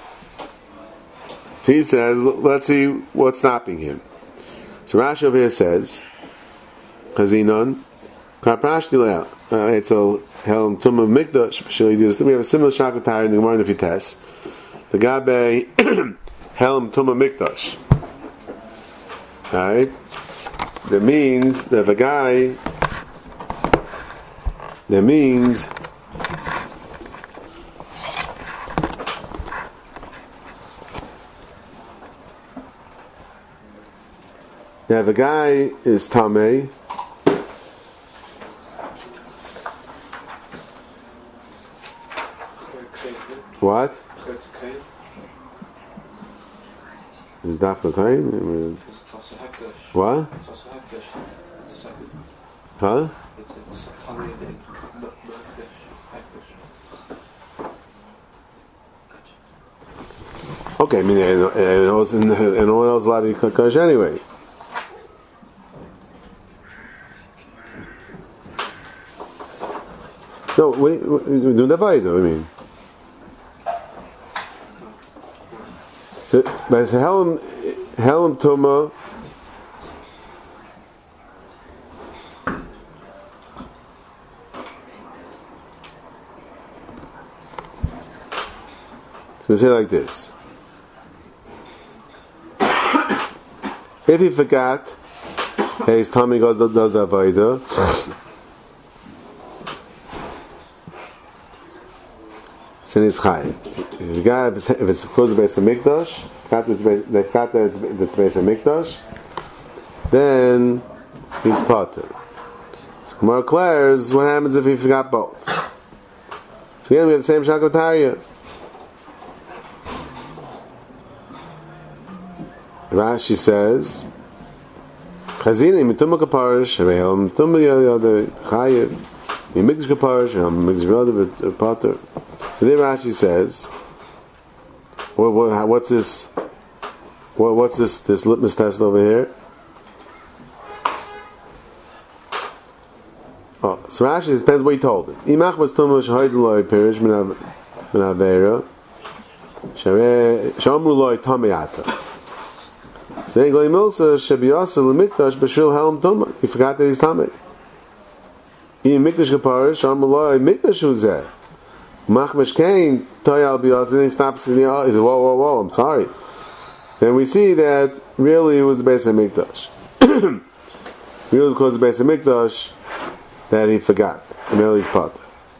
So he says, let's see what's stopping him. So Rashi over here says, Chazinon, Karprashti Le'el. It's a Helm Tum of Mikdash. We have a similar shakatari in the Gemara in the Fites. The Gabe Helm Tum of Mikdash. Alright? That means that if a guy, that means that if a guy is Tameh, what? Is that for kain? What? Huh? Okay, I mean, and, and, also, and no one else allowed to eat kakash anyway. No, wait, do the Vayda, I mean. So, but it's Helm, Helm Tuma. So we say like this. If he forgot that his tummy goes does the Vayda, so he's chai. If the guy, if it's close to the base of Mikdash, they forgot that it's the base of Mikdash, then he's potter. So Gemara declares, what happens if he forgot both? So again, we have the same shakotariya. Rashi says, Chazina imitum kaparish, re'el imitum yada chayev, imikdash kaparish, imikdash yada potter. So then Rashi says, what, what, what's this? What, what's this? This litmus test over here? Oh, so Rashi depends what he told him. Imach was tumash hayduloi perish min avera shamru loy tameata. So then Goy Milsa Shabiyasa Lemikdash Bashil Helm Tumah. He forgot that he's Tameh. In Mikdash Kaparish, Shamulai Mikdash Uzeh. Machmash Kain, Toyal Biyasa, then he stops in the oh, he says, whoa, whoa, whoa, I'm sorry. Then we see that really it was the base of Mikdash. Really because the base of Mikdash that he forgot. And really he's part.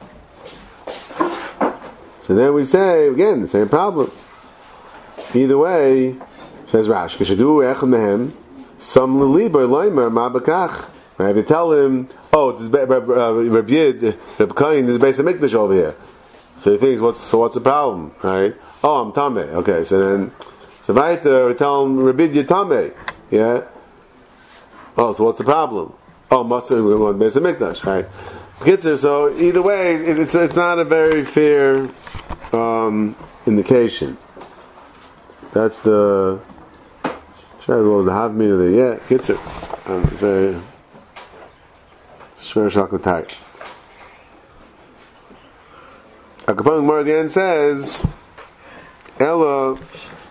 So then we say, again, the same problem. Either way, says Rash, Kishadu Echem Mehem, Sam Liliber Leimer Mabakach. Right? If you tell him, oh, this is Reb Yid, Reb Kain, this is base of Mikdash over here. So he thinks, what's so what's the problem? Right? Oh, I'm Tameh. Okay, so then so right there we tell him Reb Yid you're Tameh. Yeah? Oh, so what's the problem? Oh, must have been base of Mikdash, right? Kitzer, so either way, it's it's not a very fair um, indication. That's the what was the half meter there? Yeah, Kitzer. Um, very sure shakotari. Akapang Mar at the end says Ella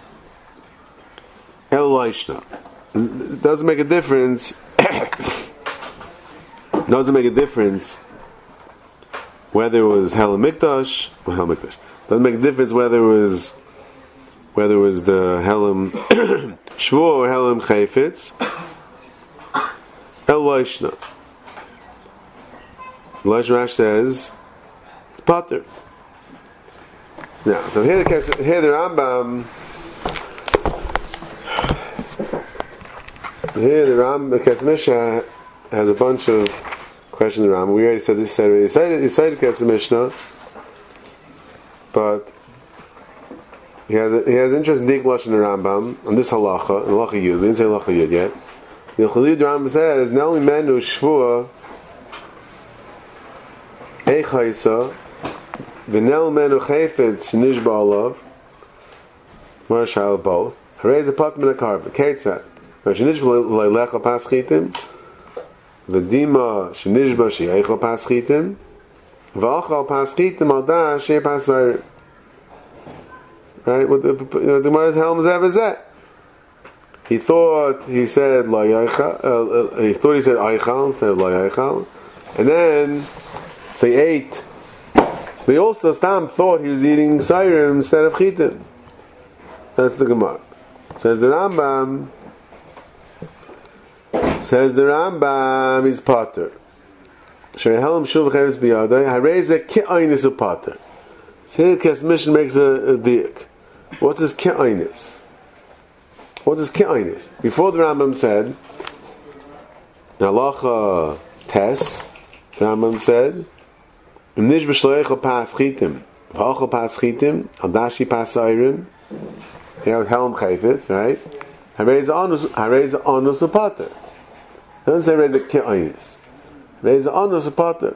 Ella It doesn't make a difference. doesn't make a difference whether it was Hel Mikdash or Hel Mikdash. Doesn't make a difference whether it was whether it was the Helam Shvur or Helam Chayfetz. El Loishna. Loish Rash says it's Potter. Now, so here the here the Rambam here the Rambam the Kesef Mishnah has a bunch of questions in the Rambam. We already said this. He cited he cited Kesef Mishnah, but He has a, he has interest in Dik Lashon in the Rambam on this halacha, and halacha Yud. We didn't say halacha Yud yet. The Chalid Rambam says, "Not only men who shvua eichaysa, v'nel men who chayfetz shnishba alav, marshal both. Harei Patur min hakarban. Ketzad. Shenishba leilecha paschitim. V'dima shenishba sheyeichel paschitim. V'achal paschitim al da shey pasayrim. Right? What the, you know, the Gemara's helm zeh. He thought he said lo yaichal. Uh, uh, he thought he said aichal instead of lo yaichal, and then so he ate. But he also Stam thought he was eating sayrim instead of chitim. That's the Gemara. Says the Rambam. Says the Rambam is patur. Shrei helm shuv chavis biyadai. Harei ki einis u patur. So here Kes Mishnah makes a, a diak. What's his ki'ainis? What's his ki'ainis? Before the Rambam said, in halacha tes, the Rambam said, Im nish b'shloecha pas chitim, v'achal pas chitim, al dashi pas ayrim, you have helm chayfetz, right? Harei anus upater. It doesn't say harei ki'ainis. Harei anus upater.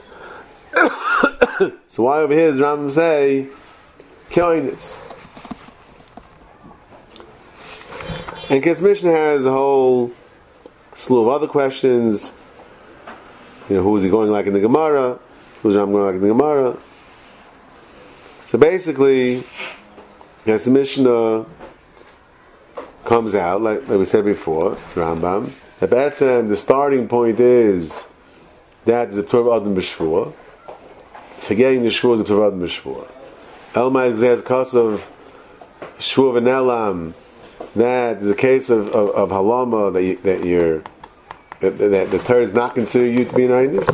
So why over here does Rambam say ki'ainis? And Kes Mishnah has a whole slew of other questions. You know, who is he going like in the Gemara? Who's Rambam going like in the Gemara? So basically, Kes Mishnah comes out, like, like we said before, Rambam, that Betzem, the starting point is that is a P'tur Adam B'Shvua. Forgetting the Shvua is a P'tur Adam B'Shvua. Elmai Gzez Kasav Shvua V'Nelam. That is a case of, of, of halama that you, that you're that, that the Torah is not considered you to be an einus.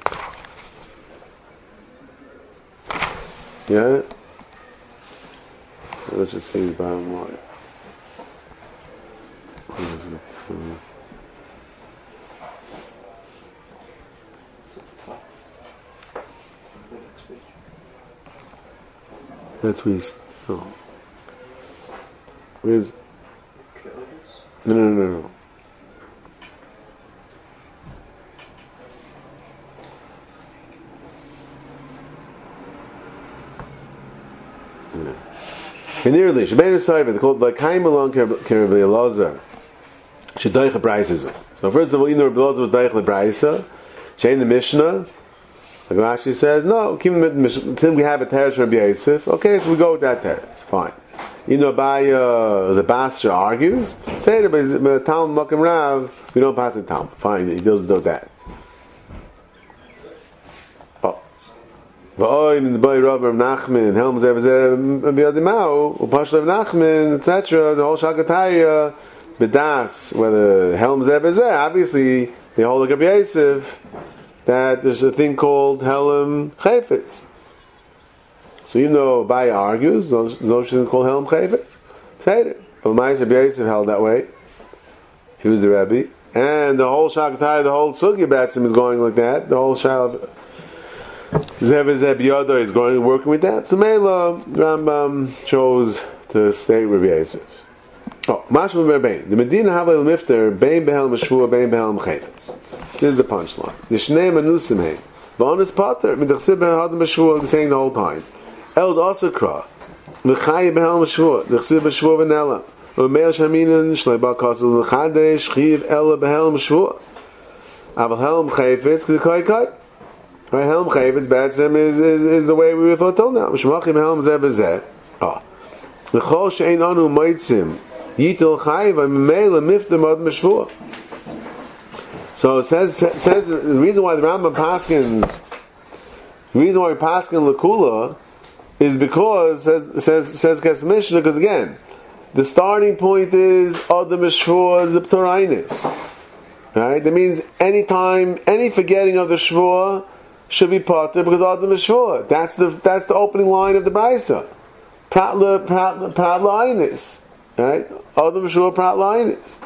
Yeah. Let's just see the bottom line. That's where you. Oh. Where's No, no, no, no. Nearly, Shebeinu Saiva, they call it like Kaim along Kerabi Elazar. Shedaich a Braisa. So first of all, you know Rabbi Elazar was Daich the Braisa. Shein the Mishnah. Like Rashi says, no, keep the Mishnah. Then we have a teretz from Rabbi Yosef. Okay, so we go with that teretz. Fine. You know, by uh, the Basra argues, say it, but Talmud Makam Rav, we don't pass the Talmud. Fine, he does do that. Oh. V'oy, in the Bay Rav Rav Nachman, Helm Zev Zev, B'yadimau, Upashlev Nachman, et cetera, the whole Shakataya, B'das, whether Helm Zev Zev, obviously, they hold like Rabbi Yosef, that there's a thing called Helm Chayfetz. So even though Abaye argues, there's no thing called Helm Chayfetz. Say it. But Ma'aseh Rabbi Yosef held that way. He was the Rebbe. And the whole Shakataya, the whole Sugya Batsim is going like that. The whole Shal Zev Zeb Yodo is going working with that. So Mela Rambam chose to stay with Rabbi Yosef. Oh, Mashma Berbein. The Medina Havel Mifter, Bein Behelm Shvua, Bein Behelm Chayfetz. This is the punchline. The Shnei Manusim Hein. V'onis Pater, Midachsib Behadam B'Shvua, we're saying the whole time. Eld Asakra, V'chayi Behelm Shvua, D'chsib B'Shvua V'nela, V'meil Shaminan, Shlei Ba'kasel, V'chadesh, Chiv Ela Behelm Shvua. Aval Helm Chayfetz, K'dekoi Kai. Right, Helm Chayfetz, Batzim, is, is, is the way we were thought till now. Shmachim Helm Zeh B'Zeh. Ah. V'chol She'ein Anu Maitzim, Yitel Chayiv, V'meil Miftem Ad Meshvua. So it says, says the reason why the Rambam Paskins, the reason why we Paskin Lakula is because, says, says, says Kes Mishnah, because again, the starting point is Adam Shvua Ziptorainis. Right? That means any time, any forgetting of the Shvua should be Pater because Adam Shvua. That's the, that's the opening line of the Braisa. Pratla, Pratla, Pratla Ainis. Right? Adam Shvua Pratla Ainis.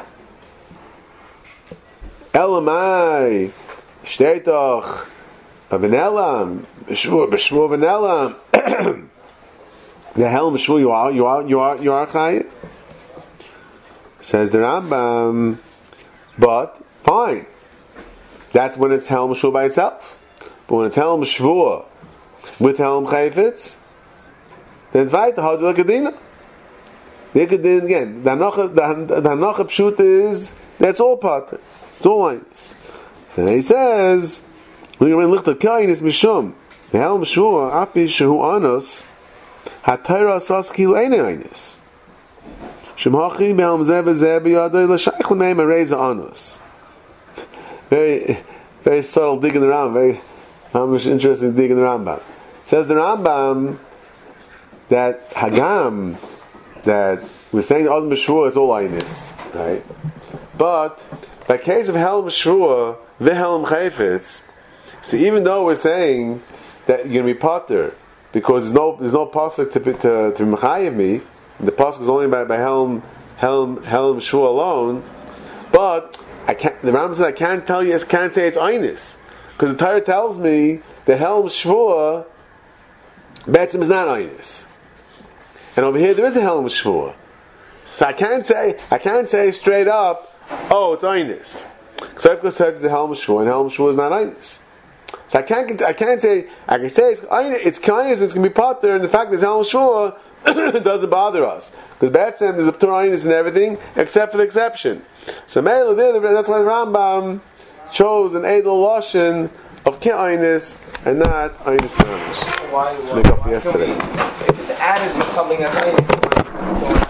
Elamai, Shteitoch, Avenelam, B'Shvua, B'Shvua Avenelam. The Helm Shvua, you are, you are, you are, you are Chayim. Says the Rambam, but fine. That's when it's Helm Shvua by itself. But when it's Helm Shvua with Helm Chayfetz, then it's Vaita Hadul Kadina. They could then again. The hanocha, the, the hanocha pshuta is that's all part. It's all eines. So he says, when you look at kain is mishum. The helm shua api shehu anos hatayra asas kilu eine eines. Shemhachi behelm zeh v'zeh b'yaday l'shaych l'meim areza anos. Very, very subtle digging around. Very, how much interesting digging the Rambam. Says the Rambam that Hagam, that we're saying Adam Meshua is all Ainis, right? But by case of Helm Meshua, Vehelm Chayfetz, so even though we're saying that you're going to be Potter, because there's no there's no pasuk to to to Mechayev me, the pasuk is only by, by Helm Helm Helm Meshua alone, but I can't. The Rambam says I can't tell you, I can't say it's Ainis, because the Torah tells me the Helm Shvua Betzim is not Ainis. And over here there is a Helm Shvua. So I can't say I can't say straight up, oh, it's Ainis. Except because it's the Helm Shvua, and Helm Shvua is not Ainis. So I can't I can't say I can say it's Ainis, it's Ainis, it's gonna be Potter, and the fact that it's Helm Shvua doesn't bother us. Because Betzim is a Torah Ainis and everything, except for the exception. So Mela there, that's why the Rambam chose an Edel Lashon of Ke'ainis and not Ainis Mamish. Why? Why? Make up for why yesterday. we, if it's added with something that's Ainis, what's going on?